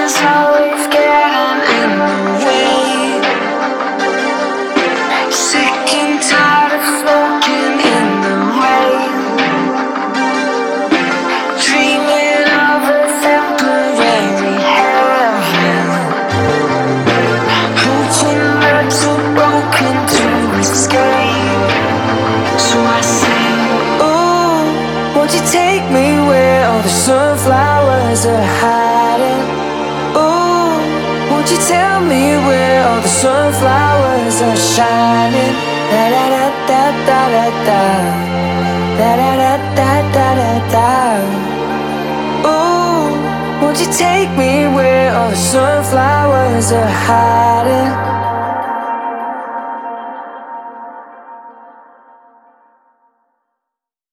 is always getting in the way. Sick and tired of smoking in the rain, dreaming of a temporary heaven, hoping we're too broken to escape. So I say, ooh, won't you take me where all the sunflowers are hiding? Ooh, won't you tell me where all the sunflowers are shining? Da da da da da da da, da da da da da da da. Ooh, won't you take me where all the sunflowers are hiding?